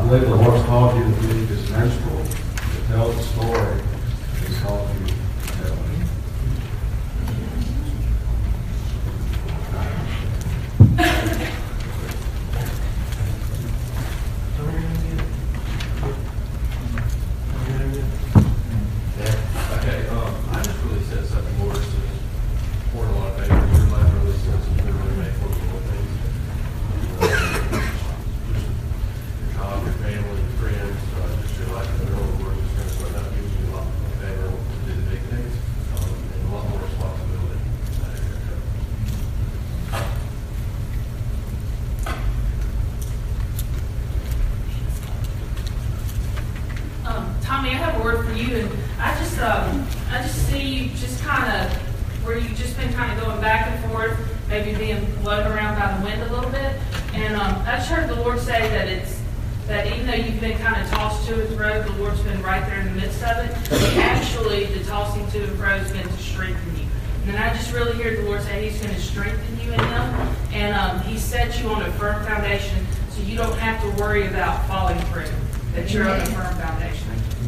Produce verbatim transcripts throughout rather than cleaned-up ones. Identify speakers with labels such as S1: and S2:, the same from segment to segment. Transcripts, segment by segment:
S1: believe the Lord's called you to be this minstrel, to tell the story He's called you to tell.
S2: Okay, um, I just really said something more to support a lot of things. Your life really says you can really make one of the things. Your job, your family, your friends, uh, just your life in the real world is going to start out giving you a lot more favor to do the big things, um, and a lot more responsibility.
S3: Um, Tommy, I have a word for you, and I just, um, I just see you just kind of where you've just been kind of going back and forth, maybe being blown around by the wind a little bit. And um, I just heard the Lord say that it's that even though you've been kind of tossed to and fro, the Lord's been right there in the midst of it. Actually, the tossing to and fro has been to strengthen you. And I just really hear the Lord say He's going to strengthen you in Him, and um, He set you on a firm foundation, so you don't have to worry about falling through. That you're on a firm foundation.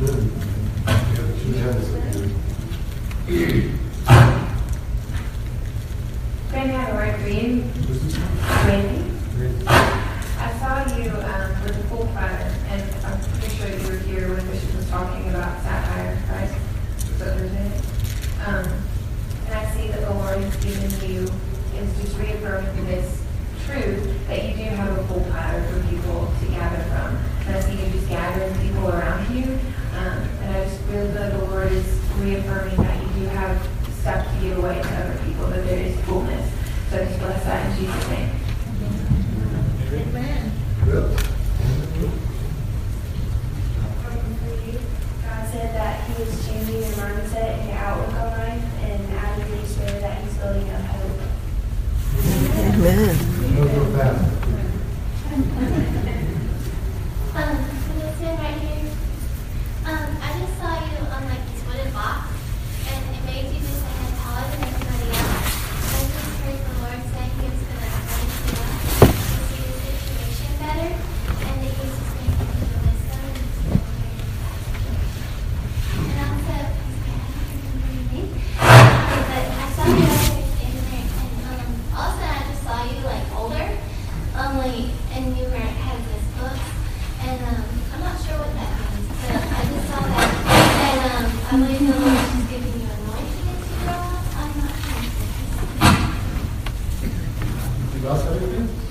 S4: Randy, I have a word for you. Randy, I saw you um, with a pool fighter, and I'm pretty sure you were here when Bishop was talking about Sapphire, right? So there's it. Um, and I see that the Lord has given you, is just reaffirming this truth that you do have a pool fighter for people to gather from. And I see you just gathering people around you. Um, and I just feel that the Lord is reaffirming that you do have stuff to give away to other people, that there is fullness. So just bless that in Jesus' name.
S5: Amen.
S6: God said that He is changing your mindset and your outlook on life, and out of your despair that He's building up hope.
S7: Amen.
S8: Um, this man right here, um, I just saw you on like this wooden box, and it made you just like a taller than everybody else. I just heard the Lord say He was going to raise you up to see the situation better, and that He was just going to give you the wisdom and just going to carry you faster. And also, I don't remember your name, but I saw you out there standing there, and um, also I just saw you like older, um, like, and you were had this book. And um, I'm not sure what that means, but I just saw that. And um, I believe the Lord is giving you anointing as you grow up. I'm not sure.
S1: You got anything?